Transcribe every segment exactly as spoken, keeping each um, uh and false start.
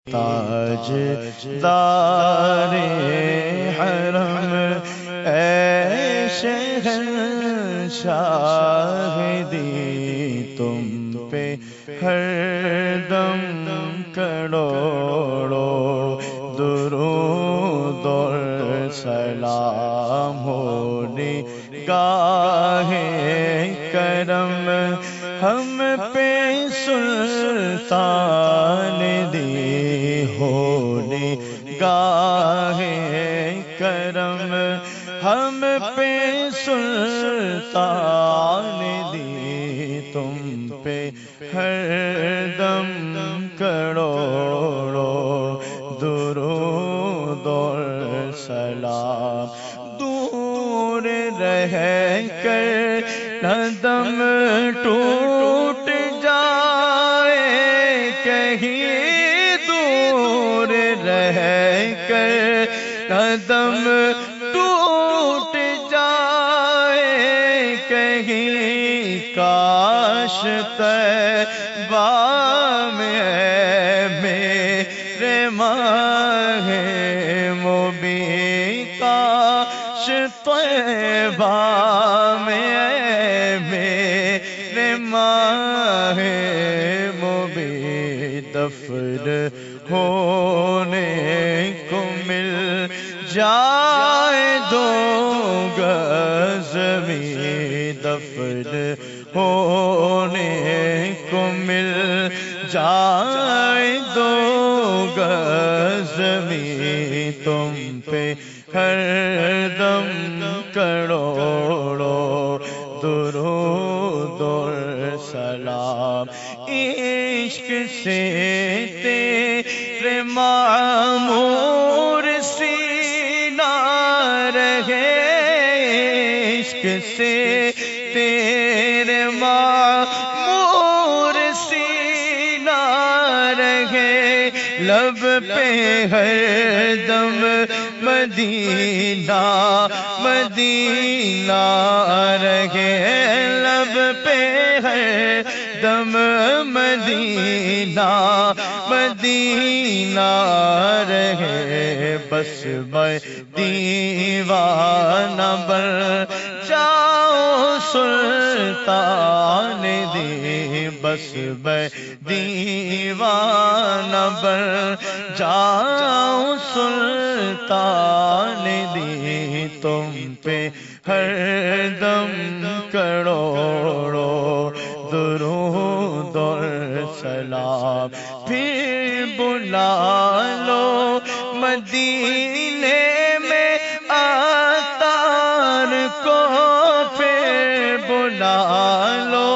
تاج دار حرم اے شہنشاہ دی تم پہ ہر دم کروڑوں درود اور سلام ہو نگاہ کرم ہم پہ سلطان دی ہو نگاہ کرم ہم پہ سلطان دی تم پہ ہر دم کروڑوں درود اور سلام دور رہ کر نہ دم ٹوٹ جائے کہیں دور رہ کر نہ دم ٹوٹ جائے کہیں کاش طیبہ میں میرے ماہ مبین کاش طیبہ میں میرے ماہ مبین دفن ہونے کو مل جائے دو گز زمین دفن ہونے کو مل جائے دو گز زمین تم پہ ہر دم کروڑوں درود اور سلام عشق سے تیرے معمور سینہ رہے عشق سے تیرے معمور سینہ رہے لب پہ ہر دم مدینہ مدینہ رہے لب پہ ہر دم مدینہ مدینہ رہے بس میں دیوانہ بن جاؤ سلطان دی بس میں دیوانہ بن جاؤ سلطان دی تم پہ ہر دم کروڑوں درود اور سلام پھر بلا لو مدینے میں عطار کو پھر بلا لو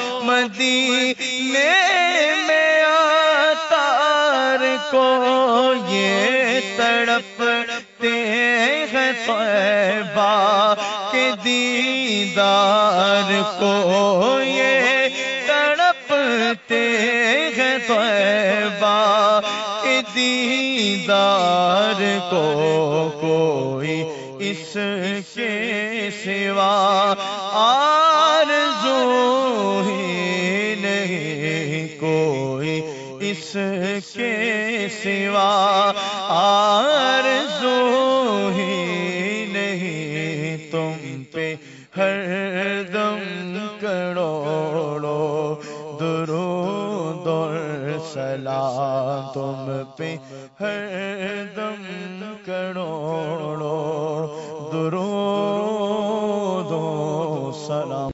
مدینے میں عطار کو یہ تڑپتے ہیں طیبہ کے دیدار کو یہ تڑپتے ہیں طیبہ کے دیدار کو کوئی اس کے سوا آرزو ہی نہیں کوئی اس کے سوا آرزو ہی نہیں تم پہ ہر دم کروڑوں درود اور سلام تم پہ ہر دم کروڑوں درود و سلام